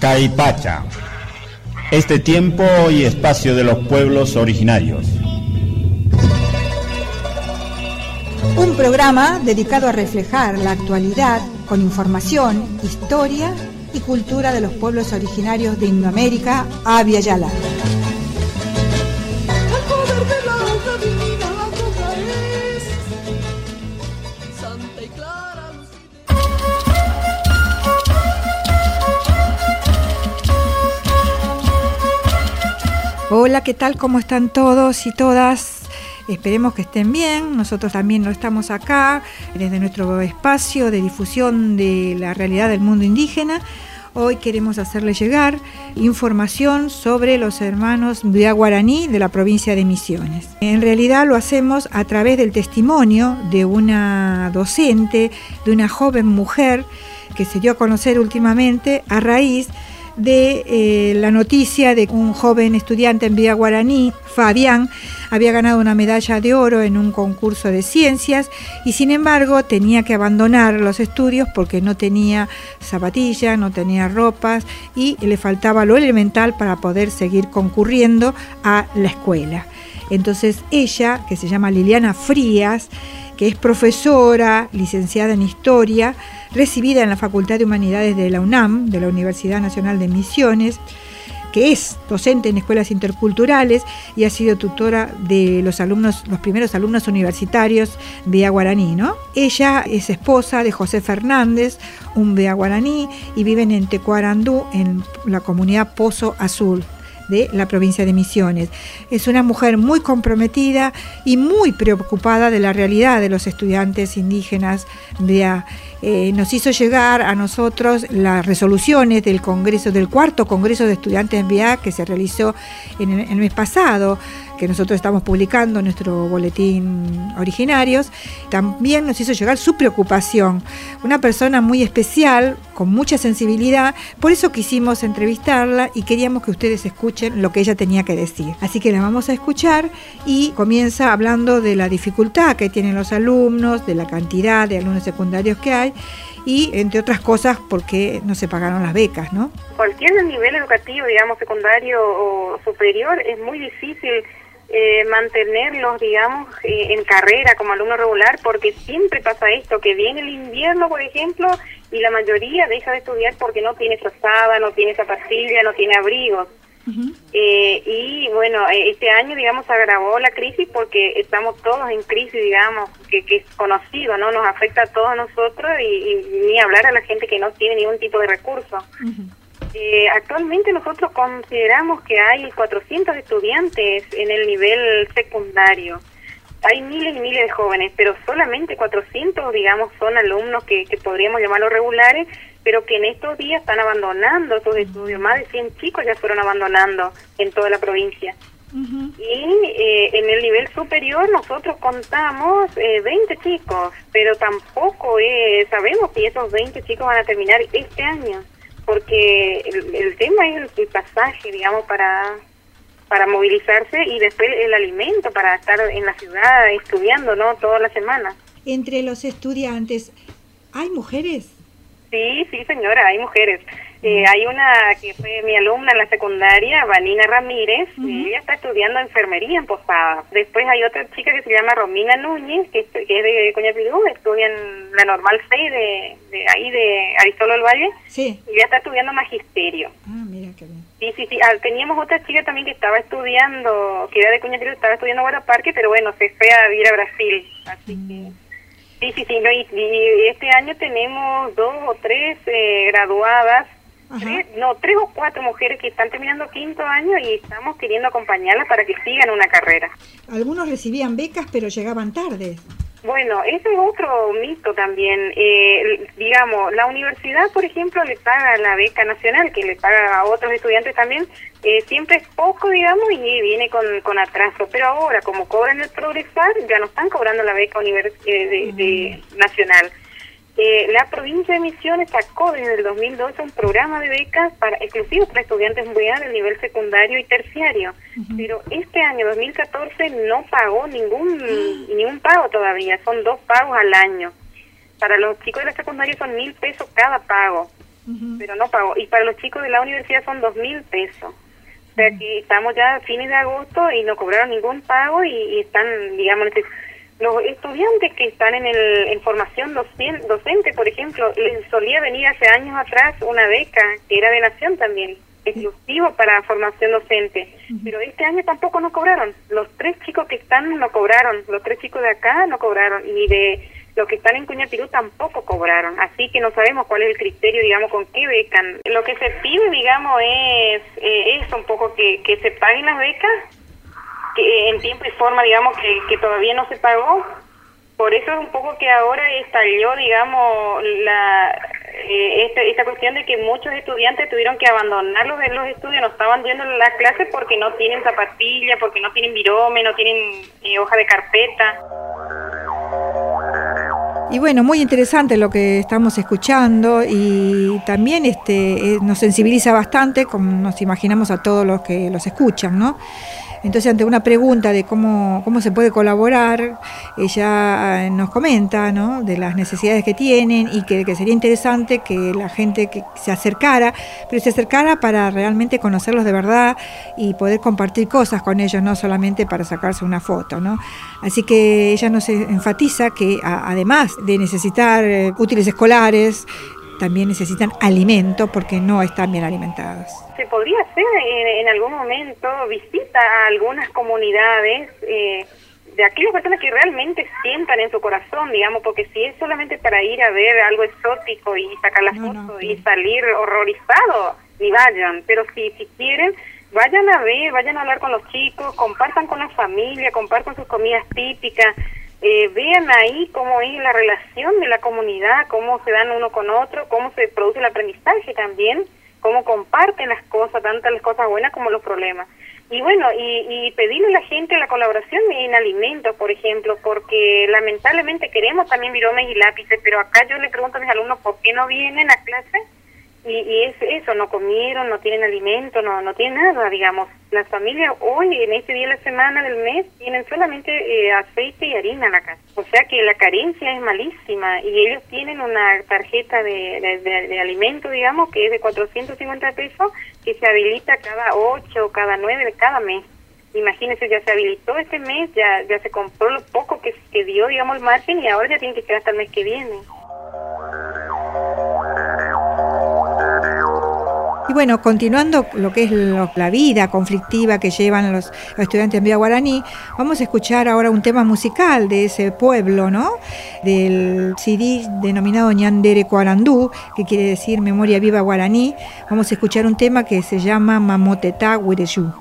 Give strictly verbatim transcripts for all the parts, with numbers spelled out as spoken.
Caipacha, este tiempo y espacio de los pueblos originarios. Un programa dedicado a reflejar la actualidad con información, historia y cultura de los pueblos originarios de Indoamérica, Abya Yala. Hola, ¿qué tal? ¿Cómo están todos y todas? Esperemos que estén bien. Nosotros también no estamos acá desde nuestro espacio de difusión de la realidad del mundo indígena. Hoy queremos hacerles llegar información sobre los hermanos Mbia Guaraní de la provincia de Misiones. En realidad lo hacemos a través del testimonio de una docente, de una joven mujer que se dio a conocer últimamente a raíz de eh, la noticia de un joven estudiante en Mbia Guaraní, Fabián, había ganado una medalla de oro en un concurso de ciencias y sin embargo tenía que abandonar los estudios porque no tenía zapatillas, no tenía ropas y le faltaba lo elemental para poder seguir concurriendo a la escuela. Entonces ella, que se llama Liliana Frías, que es profesora, licenciada en Historia, recibida en la Facultad de Humanidades de la UNAM, de la Universidad Nacional de Misiones, que es docente en escuelas interculturales y ha sido tutora de los alumnos, los primeros alumnos universitarios Mbia Guaraní, ¿no? Ella es esposa de José Fernández, un Mbia Guaraní, y viven en Tecuarandú, en la comunidad Pozo Azul de la provincia de Misiones. Es una mujer muy comprometida y muy preocupada de la realidad de los estudiantes indígenas. Mbia eh, nos hizo llegar a nosotros las resoluciones del Congreso, del cuarto Congreso de Estudiantes Mbia que se realizó en el, en el mes pasado, que nosotros estamos publicando en nuestro boletín Originarios. También nos hizo llegar su preocupación, una persona muy especial, con mucha sensibilidad, por eso quisimos entrevistarla y queríamos que ustedes escuchen lo que ella tenía que decir. Así que la vamos a escuchar y comienza hablando de la dificultad que tienen los alumnos, de la cantidad de alumnos secundarios que hay y, entre otras cosas, porque no se pagaron las becas, ¿no? Cualquier nivel educativo, digamos, secundario o superior, es muy difícil Eh, mantenerlos, digamos, eh, en carrera como alumno regular, porque siempre pasa esto, que viene el invierno, por ejemplo, y la mayoría deja de estudiar porque no tiene frazada, no tiene zapatilla, no tiene abrigos. Uh-huh. Eh, y bueno, este año, digamos, agravó la crisis porque estamos todos en crisis, digamos, que, que es conocido, ¿no? Nos afecta a todos nosotros y, y ni hablar a la gente que no tiene ningún tipo de recurso. Uh-huh. Eh, actualmente nosotros consideramos que hay cuatrocientos estudiantes en el nivel secundario. Hay miles y miles de jóvenes, pero solamente cuatrocientos, digamos, son alumnos que, que podríamos llamarlos regulares, pero que en estos días están abandonando sus estudios. Más de cien chicos ya fueron abandonando en toda la provincia. Uh-huh. Y eh, en el nivel superior nosotros contamos eh, veinte chicos, pero tampoco eh, sabemos si esos veinte chicos van a terminar este año, porque el, el tema es el, el pasaje, digamos, para para movilizarse y después el alimento para estar en la ciudad estudiando, ¿no? Toda la semana. Entre los estudiantes, ¿hay mujeres? Sí, sí, señora, hay mujeres. Eh, hay una que fue mi alumna en la secundaria, Vanina Ramírez, uh-huh. y ella está estudiando enfermería en Posada. Después hay otra chica que se llama Romina Núñez, que, que es de Coñapirú, estudia en la Normal seis de, de ahí de Aristóbulo del Valle, sí. Y ella está estudiando magisterio. Ah, mira qué bien. Sí, sí, sí. Ah, teníamos otra chica también que estaba estudiando, que era de Coñapirú, estaba estudiando Guaraparque, pero bueno, se fue a vivir a Brasil, así uh-huh. que... Sí, sí, sí, no, y, y este año tenemos dos o tres eh, graduadas, tres, no, tres o cuatro mujeres que están terminando quinto año y estamos queriendo acompañarlas para que sigan una carrera. Algunos recibían becas, pero llegaban tarde. Bueno, ese es otro mito también. Eh, digamos, la universidad, por ejemplo, le paga la beca nacional, que le paga a otros estudiantes también, eh, siempre es poco, digamos, y viene con, con atraso. Pero ahora, como cobran el progresar, ya no están cobrando la beca univers eh, de, de nacional. Eh, la provincia de Misiones sacó desde el dos mil doce un programa de becas para exclusivos para estudiantes Mbia del nivel secundario y terciario, uh-huh. pero este año dos mil catorce no pagó ningún uh-huh. ningún pago todavía, son dos pagos al año. Para los chicos de la secundaria son mil pesos cada pago. uh-huh. pero no pagó. Y para los chicos de la universidad son dos mil pesos. O sea que estamos ya a fines de agosto y no cobraron ningún pago y, y están, digamos, los estudiantes que están en el en formación docente, docente, por ejemplo, les solía venir hace años atrás una beca que era de Nación también, exclusivo para formación docente, pero este año tampoco no cobraron. Los tres chicos que están no cobraron, los tres chicos de acá no cobraron, y de los que están en Cuñapirú tampoco cobraron, así que no sabemos cuál es el criterio, digamos, con qué becan. Lo que se pide, digamos, es, eh, es un poco que, que se paguen las becas, que en tiempo y forma, digamos, que, que todavía no se pagó. Por eso es un poco que ahora estalló, digamos, la eh, esta, esta cuestión de que muchos estudiantes tuvieron que abandonar los, los estudios, no estaban yendo a las clases porque no tienen zapatillas, porque no tienen virome, no tienen eh, hoja de carpeta. Y bueno, muy interesante lo que estamos escuchando y también este nos sensibiliza bastante, como nos imaginamos a todos los que los escuchan, ¿no? Entonces, ante una pregunta de cómo, cómo se puede colaborar, ella nos comenta, ¿no?, de las necesidades que tienen y que, que sería interesante que la gente que se acercara, pero se acercara para realmente conocerlos de verdad y poder compartir cosas con ellos, no solamente para sacarse una foto, ¿no? Así que ella nos enfatiza que a, además de necesitar eh, útiles escolares, también necesitan alimento porque no están bien alimentados. Se podría hacer en, en algún momento visita a algunas comunidades eh, de aquellas personas que realmente sientan en su corazón, digamos, porque si es solamente para ir a ver algo exótico y sacar la no, foto no, y salir horrorizado, ni vayan, pero si, si quieren, vayan a ver, vayan a hablar con los chicos, compartan con la familia, compartan sus comidas típicas. Eh, vean ahí cómo es la relación de la comunidad, cómo se dan uno con otro, cómo se produce el aprendizaje también, cómo comparten las cosas, tanto las cosas buenas como los problemas. Y bueno, y, y pedirle a la gente la colaboración en alimentos, por ejemplo, porque lamentablemente queremos también viromes y lápices, pero acá yo le pregunto a mis alumnos por qué no vienen a clase. Y, y es eso, no comieron, no tienen alimento, no no tienen nada, digamos. Las familias hoy, en este día de la semana del mes, tienen solamente eh, aceite y harina en la casa. O sea que la carencia es malísima y ellos tienen una tarjeta de, de, de, de alimento, digamos, que es de cuatrocientos cincuenta pesos, que se habilita cada ocho, cada nueve de cada mes. Imagínense, ya se habilitó este mes, ya ya se compró lo poco que, que dio, digamos, el margen y ahora ya tienen que quedar hasta el mes que viene. Y bueno, continuando lo que es lo, la vida conflictiva que llevan los, los estudiantes en Villa Guaraní, vamos a escuchar ahora un tema musical de ese pueblo, ¿no?, del C D denominado Ñandere Cuarandú, que quiere decir Memoria Viva Guaraní. Vamos a escuchar un tema que se llama Mamoteta Huireyú.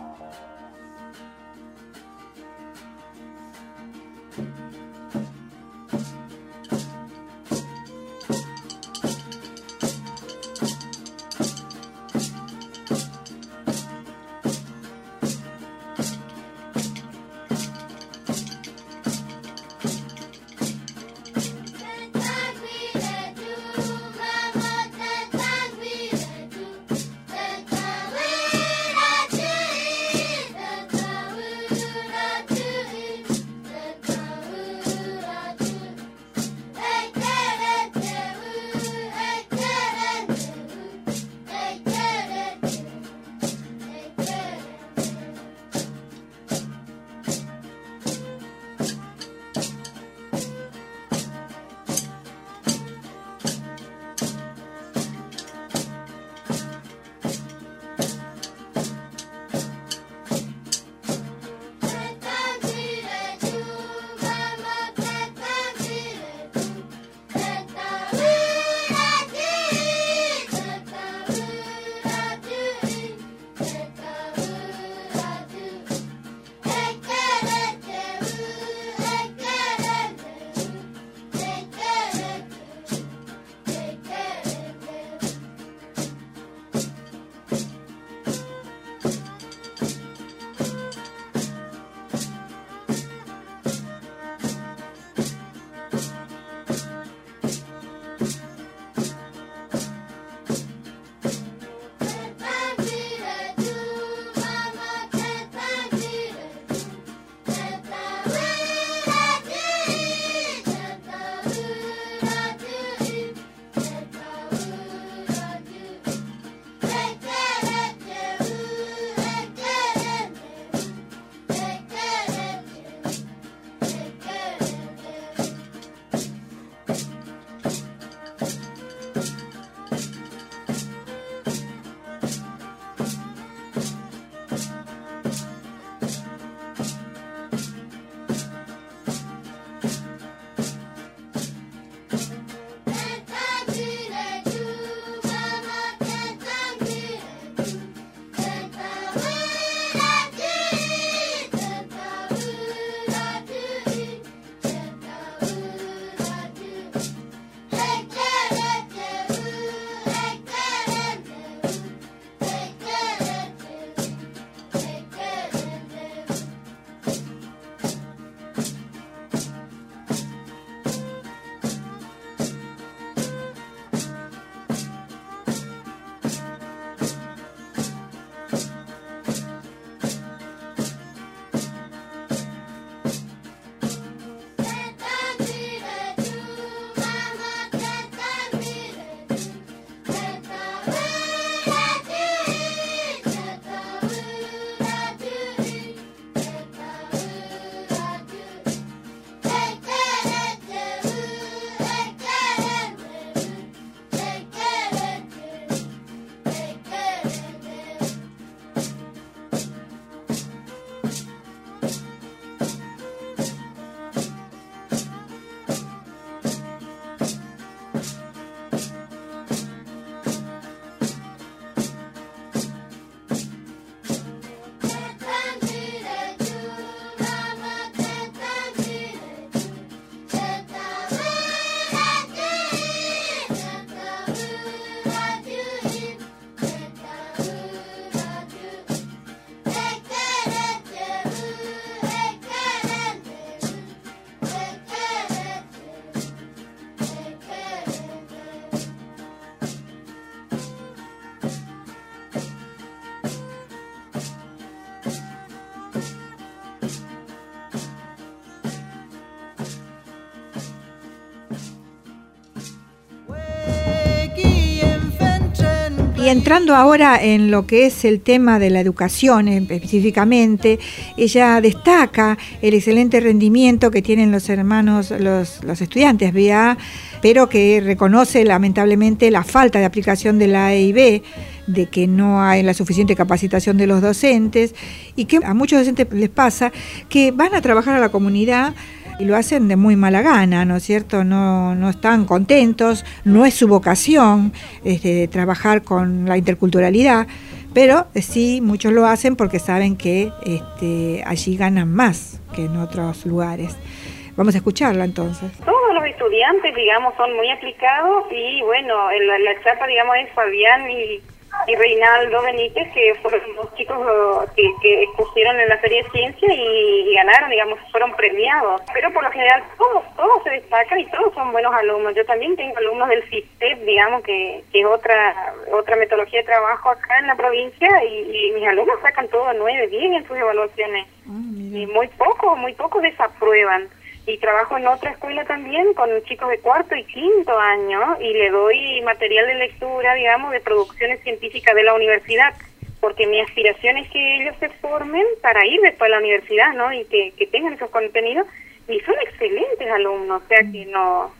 Y entrando ahora en lo que es el tema de la educación específicamente, ella destaca el excelente rendimiento que tienen los hermanos, los, los estudiantes B A, pero que reconoce lamentablemente la falta de aplicación de la A E I B, de que no hay la suficiente capacitación de los docentes y que a muchos docentes les pasa que van a trabajar a la comunidad y lo hacen de muy mala gana, ¿no es cierto? No, no están contentos, no es su vocación este, trabajar con la interculturalidad, pero sí muchos lo hacen porque saben que este, allí ganan más que en otros lugares. Vamos a escucharla entonces. Todos los estudiantes, digamos, son muy aplicados y bueno, la, la chapa, digamos, es Fabián y... y Reinaldo Benítez, que fueron los chicos que, que expusieron en la Feria de Ciencia y, y ganaron, digamos, fueron premiados. Pero por lo general todos, todos se destacan y todos son buenos alumnos. Yo también tengo alumnos del CISTEP, digamos, que, que es otra otra metodología de trabajo acá en la provincia y, y mis alumnos sacan todo nueve, diez en sus evaluaciones. Oh, y muy poco, muy poco desaprueban. Y trabajo en otra escuela también con chicos de cuarto y quinto año y le doy material de lectura, digamos, de producciones científicas de la universidad, porque mi aspiración es que ellos se formen para ir después a la universidad, ¿no? Y que, que tengan esos contenidos. Y son excelentes alumnos, o sea que no...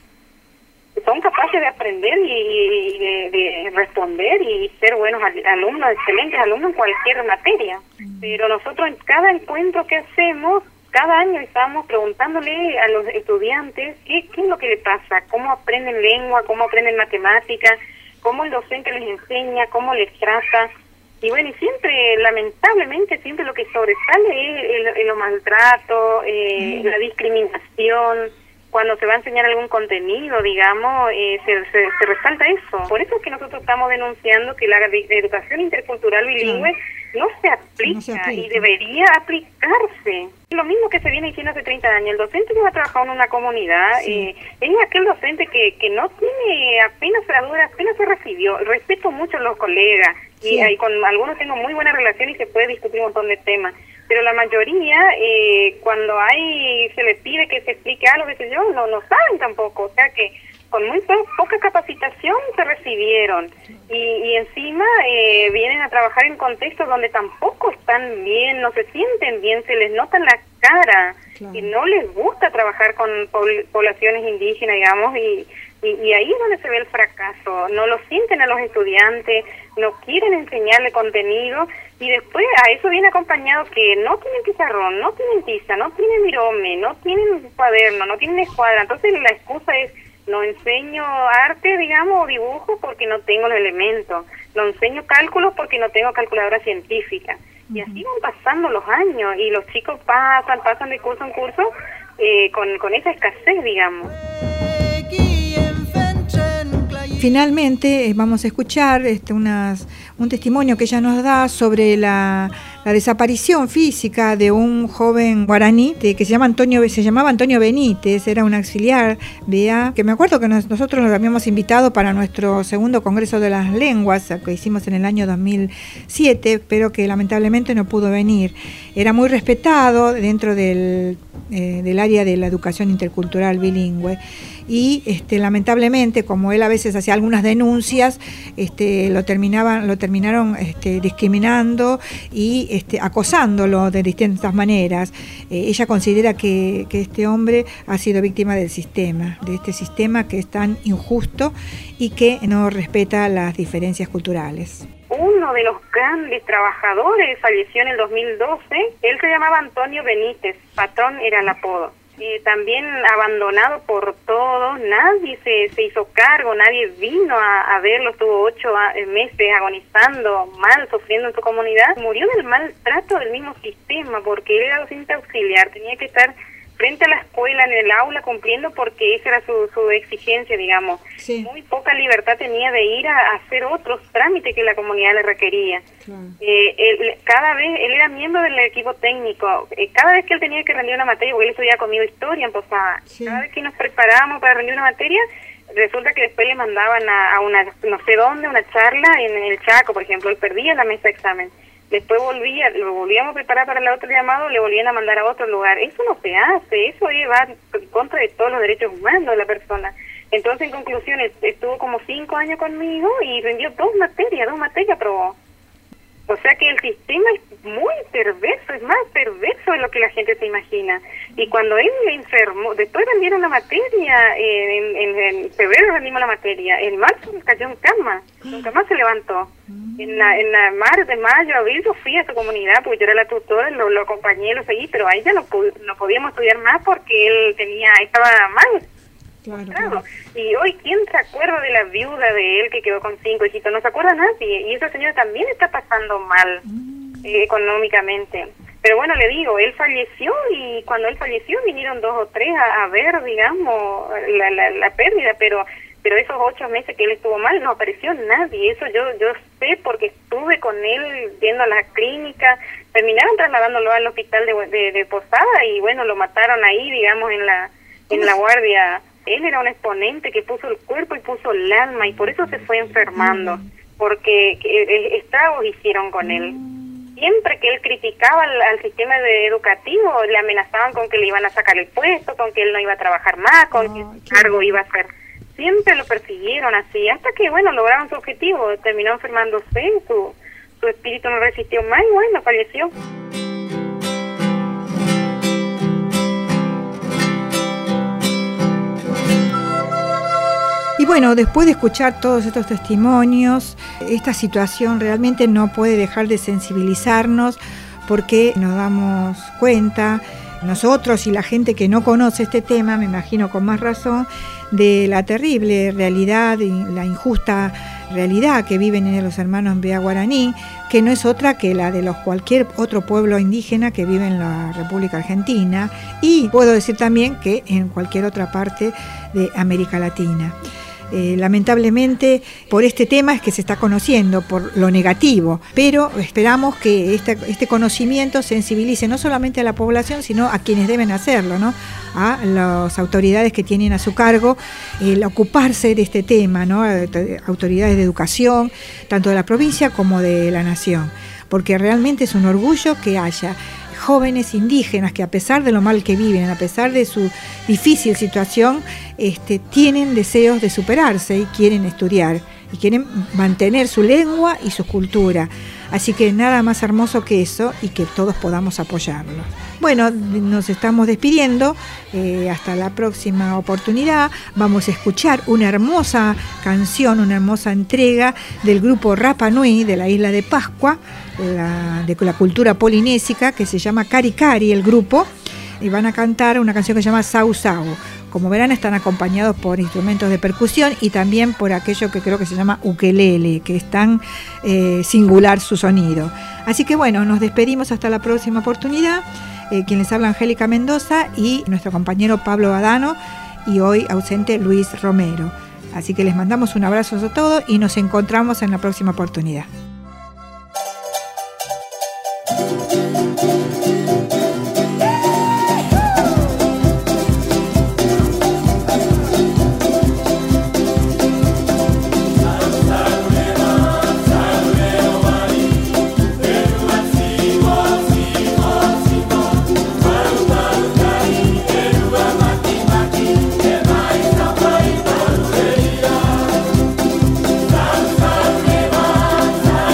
son capaces de aprender y, y de, de responder y ser buenos alumnos, excelentes alumnos en cualquier materia. Pero nosotros en cada encuentro que hacemos, cada año estamos preguntándole a los estudiantes qué, qué es lo que les pasa, cómo aprenden lengua, cómo aprenden matemáticas, cómo el docente les enseña, cómo les trata. Y bueno, y siempre, lamentablemente, siempre lo que sobresale es el, el, el maltrato, eh, mm. la discriminación. Cuando se va a enseñar algún contenido, digamos, eh, se, se, se resalta eso. Por eso es que nosotros estamos denunciando que la educación intercultural bilingüe mm. no, se aplica, no se aplica y debería aplicarse. Lo mismo que se viene diciendo hace treinta años. El docente que va a trabajar en una comunidad sí. eh, es aquel docente que, que no tiene apenas gradura, apenas se recibió. Respeto mucho a los colegas sí. y, y con algunos tengo muy buena relación y se puede discutir un montón de temas. Pero la mayoría, eh, cuando hay se les pide que se explique algo, que sé yo, no, no saben tampoco. O sea que con muy po poca capacitación se recibieron. Y, y encima eh, vienen a trabajar en contextos donde tampoco están bien, no se sienten bien, se les nota en la cara. Claro. Y no les gusta trabajar con poblaciones indígenas, digamos, y, y, y ahí es donde se ve el fracaso. No lo sienten a los estudiantes, no quieren enseñarle contenido. Y después a eso viene acompañado que no tienen pizarrón, no tienen tiza, no tienen virome, no tienen cuaderno, no tienen escuadra. Entonces la excusa es, no enseño arte, digamos, o dibujo porque no tengo los elementos. No enseño cálculos porque no tengo calculadora científica. Uh-huh. Y así van pasando los años y los chicos pasan, pasan de curso en curso eh, con, con esa escasez, digamos. Finalmente vamos a escuchar este, unas, un testimonio que ella nos da sobre la, la desaparición física de un joven guaraní de, que se llama Antonio, se llamaba Antonio Benítez, era un auxiliar B A, que me acuerdo que nos, nosotros lo habíamos invitado para nuestro segundo Congreso de las Lenguas, que hicimos en el año dos mil siete, pero que lamentablemente no pudo venir. Era muy respetado dentro del, eh, del área de la educación intercultural bilingüe. Y este, lamentablemente, como él a veces hacía algunas denuncias, este, lo terminaban, lo terminaron este, discriminando y este, acosándolo de distintas maneras. Eh, ella considera que, que este hombre ha sido víctima del sistema, de este sistema que es tan injusto y que no respeta las diferencias culturales. Uno de los grandes trabajadores falleció en el dos mil doce. Él se llamaba Antonio Benítez, Patrón era el apodo. Eh, también abandonado por todos, nadie se, se hizo cargo, nadie vino a, a verlo, estuvo ocho meses agonizando, mal, sufriendo en su comunidad. Murió del maltrato del mismo sistema, porque él era docente auxiliar, tenía que estar frente a la escuela, en el aula, cumpliendo porque esa era su, su exigencia, digamos. Sí. Muy poca libertad tenía de ir a, a hacer otros trámites que la comunidad le requería. Claro. Eh, él, cada vez, él era miembro del equipo técnico, eh, cada vez que él tenía que rendir una materia, porque él estudiaba conmigo historia en Posada, sí. Cada vez que nos preparábamos para rendir una materia, resulta que después le mandaban a, a una, no sé dónde, una charla en el Chaco, por ejemplo, él perdía la mesa de examen. después volvía, lo volvíamos a preparar para el otro llamado, le volvían a mandar a otro lugar. Eso no se hace, eso va en contra de todos los derechos humanos de la persona. Entonces, en conclusión, estuvo como cinco años conmigo y rindió dos materias, dos materias aprobó. O sea que el sistema es muy perverso, es más perverso de lo que la gente se imagina. Y cuando él le enfermó, después rendieron la materia, eh, en, en, en febrero rendimos la materia, en marzo cayó en cama, nunca más se levantó. En la, en la mar de mayo, abril, yo fui a su comunidad, porque yo era la tutora, lo, lo acompañé, lo seguí, pero ahí ya no, no podíamos estudiar más porque él tenía, estaba mal. Claro, Claro. claro. Y hoy, ¿quién se acuerda de la viuda de él que quedó con cinco hijitos? No se acuerda nadie. Y esa señora también está pasando mal mm. eh, económicamente. Pero bueno, le digo, él falleció y cuando él falleció vinieron dos o tres a, a ver, digamos, la, la, la pérdida, pero pero esos ocho meses que él estuvo mal no apareció nadie. Eso yo yo sé porque estuve con él viendo la clínica. Terminaron trasladándolo al hospital de, de, de Posada y bueno, lo mataron ahí, digamos, en la en la guardia. Él era un exponente que puso el cuerpo y puso el alma y por eso se fue enfermando, porque que, estragos hicieron con él. Siempre que él criticaba al, al sistema de educativo, le amenazaban con que le iban a sacar el puesto, con que él no iba a trabajar más, con oh, que su cargo iba a ser. Siempre lo persiguieron así, hasta que, bueno, lograron su objetivo, terminó enfermándose, su, su espíritu no resistió más y, bueno, falleció. Y bueno, después de escuchar todos estos testimonios, esta situación realmente no puede dejar de sensibilizarnos porque nos damos cuenta, nosotros y la gente que no conoce este tema, me imagino con más razón, de la terrible realidad y la injusta realidad que viven en los hermanos Mbea Guaraní, que no es otra que la de los cualquier otro pueblo indígena que vive en la República Argentina y puedo decir también que en cualquier otra parte de América Latina. Eh, lamentablemente por este tema es que se está conociendo, por lo negativo, pero esperamos que este, este conocimiento sensibilice no solamente a la población, sino a quienes deben hacerlo, ¿no? A las autoridades que tienen a su cargo el ocuparse de este tema, ¿no? Autoridades de educación, tanto de la provincia como de la nación, porque realmente es un orgullo que haya jóvenes indígenas que a pesar de lo mal que viven, a pesar de su difícil situación, este, tienen deseos de superarse y quieren estudiar y quieren mantener su lengua y su cultura. Así que nada más hermoso que eso y que todos podamos apoyarlo. Bueno, nos estamos despidiendo, eh, hasta la próxima oportunidad. Vamos a escuchar una hermosa canción, una hermosa entrega del grupo Rapa Nui de la isla de Pascua, la, de la cultura polinésica, que se llama Cari Cari, el grupo, y van a cantar una canción que se llama Sau Sau. Como verán, están acompañados por instrumentos de percusión y también por aquello que creo que se llama ukelele, que es tan eh, singular su sonido. Así que bueno, nos despedimos hasta la próxima oportunidad. Eh, quien les habla, Angélica Mendoza, y nuestro compañero Pablo Badano, y hoy ausente Luis Romero. Así que les mandamos un abrazo a todos y nos encontramos en la próxima oportunidad. Bye.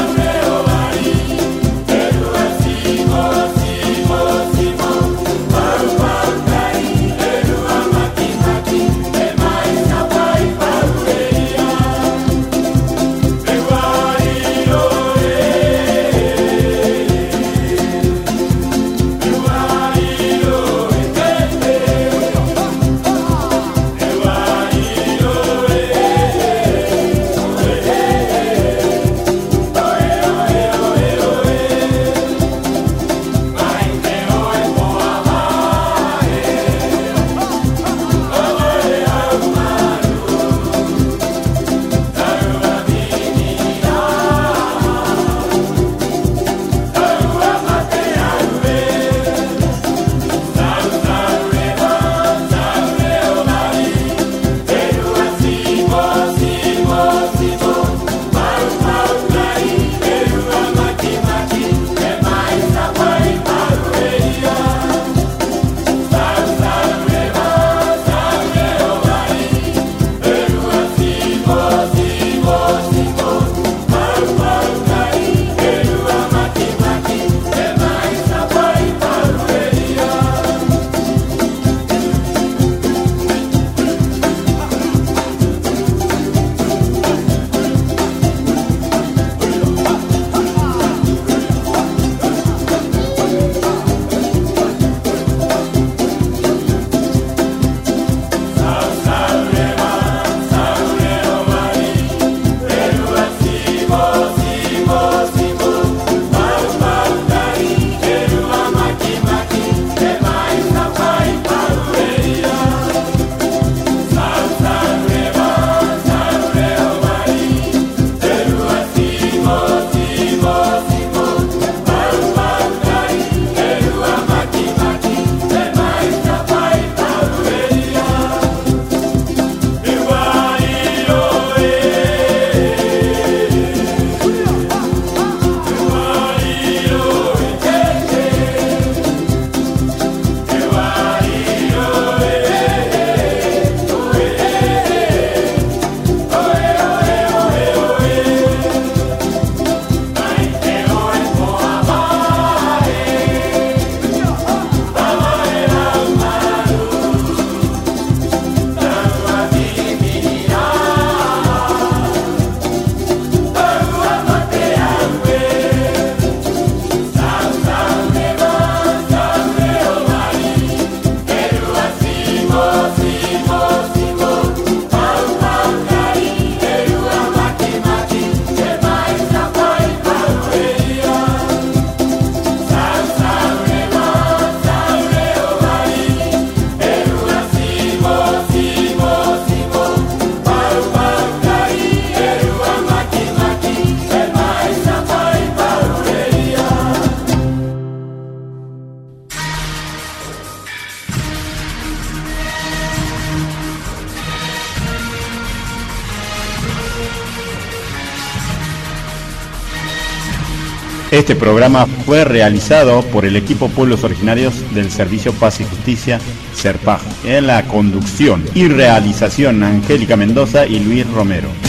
Este programa fue realizado por el equipo Pueblos Originarios del Servicio Paz y Justicia, SERPAJ, en la conducción y realización Angélica Mendoza y Luis Romero.